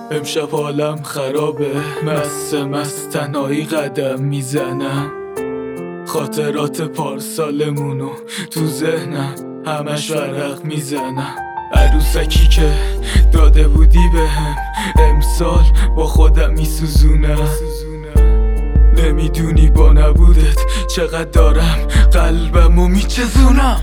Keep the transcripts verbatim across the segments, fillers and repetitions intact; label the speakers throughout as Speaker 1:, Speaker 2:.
Speaker 1: امشب حالم خرابه، مست مست تنهایی قدم میزنم. خاطرات پارسالمونو تو ذهنم همش ورق میزنم. عروسکی که داده بودی بهم امسال با خودم میسوزونم. نمیدونی با نبودت چقدر دارم قلبمو میچزونم.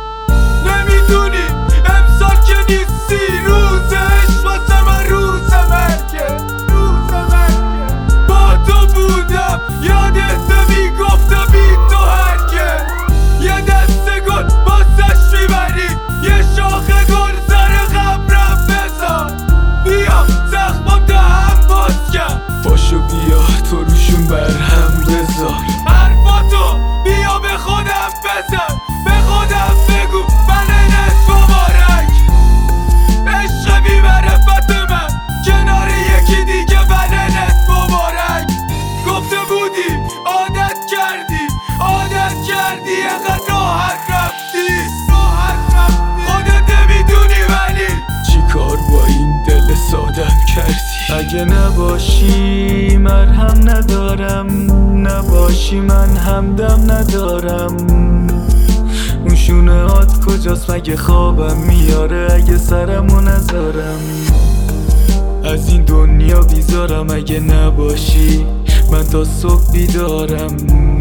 Speaker 1: نمیدونی امسال که نیستی روزش واسه من روز مرگه، روز مرگه. با تو بودم یادت نمیگفتم بی تو هرگه. یه دسته گل باسش میبری، یه شاخه گل سر قبرم بذار. بیا زخمم تا هم باز کرد، پاشو بیا تو روشون برهم بذار. حرفاتو بیا به خودم بزن، به خودم بگو بلنت مبارک. عشق بی معرفت من کنار یکی دیگه بلنت مبارک. گفته بودی عادت کردی، عادت کردی اینقدر راحت رفتی، راحت رفتی. خودت نمیدونی ولی چی کار با این دل سادم کردی. اگه نباشی مرهم ندارم، نباشی من همدم ندارم. اون شونه هات کجاست مگه خوابم میاره اگه سرمو نذارم. از این دنیا بیزارم اگه نباشی، من تا صبح بیدارم.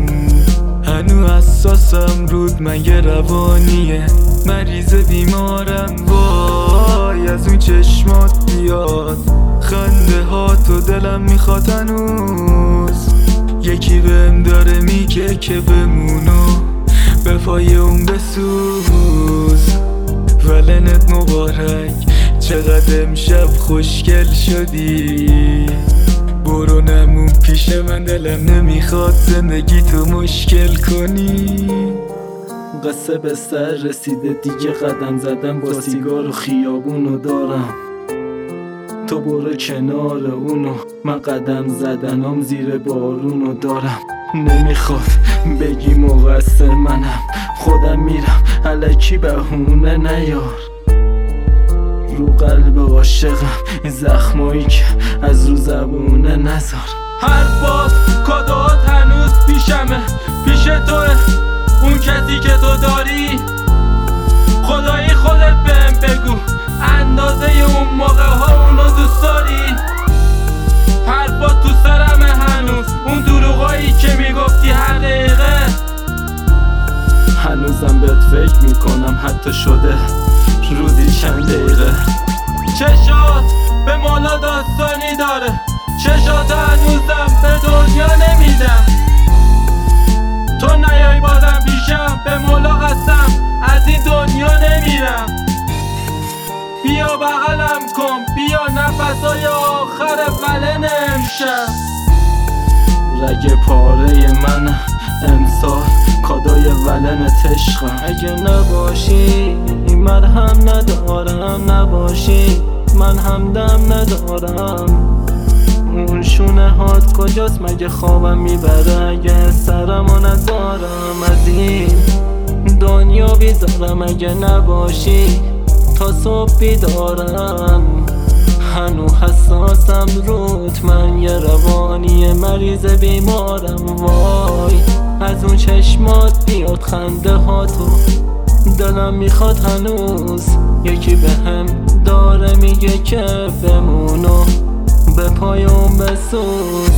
Speaker 1: هنو حساسم رود مگه روانیه، مریض بیمارم. وای از اون چشمات بیاد خنده ها تو دلم میخواد هنوز. یکی بهم داره میگه که بمونو به پای اون بسوز. ولنت مبارک چقدر امشب خوشگل شدی. برو نمون پیش من دلم نمیخواد زندگی تو مشکل کنی. قصه به سر رسیده دیگه قدم زدم با سیگار و خیابونو دارم. تو برو کنار اونو، من قدم زدنم زیر بارونو دارم. نمیخواد بگی مقصر منم، خودم میرم الکی بهونه نیار. رو قلب عاشقم این زخمایی که از رو زبونه نذار.
Speaker 2: حرفات کادوات هنوز پیشمه، پیش توه اون کسی که تو داری. خدایی خودت بهم بگو اندازه اون موقع ها اونو دوست داری. حرفات تو سرمه هنوز، اون دروغایی که میگفتی حقیقه.
Speaker 1: هنوزم بهت فکر میکنم حتی شده روزی چند دقیقه.
Speaker 2: چشات به مولا داستانی داره، چشات هنوزم به دنیا نمیدم. تو نیای بازم پیشم به مولا قسم از این دنیا نمیرم. بیا بغلم کن، بیا نفسای آخر ولن امشب.
Speaker 1: رگ پاره من امسال کادوی ولن عشقم. اگه نباشی مرهم ندارم، نباشی من همدم ندارم. اون شونه هات کجاست مگه خوابم میبره اگه سرمو نذارم. از این دنیا بیزارم اگه نباشی تا صبح بیدارم. هنو حساسم رود من یه روانی مریض بیمارم. وای از اون چشمات بیاد خنده ها تو دلم میخواد هنوز. یکی بهم داره میگه که بمونو به پای اون بسوز.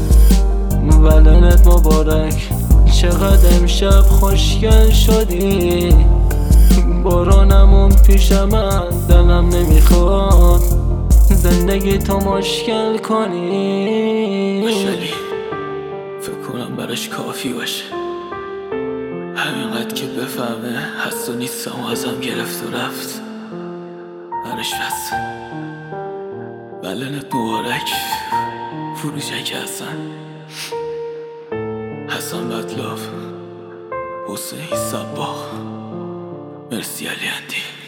Speaker 1: ولنت مبارک چقدر امشب خوشگل شدی. برو نمون پیش من دلم نمیخواد زندگی تو مشکل کنی.
Speaker 3: مشالی فکر کنم براش کافی باشه، همینقدر که بفهمه هست و نیستم و ازم گرفت و رفت براش بس. ولنت مبارک فروشک حسن، حسن بدلاف، حسین صباح. مرسی علی اندی.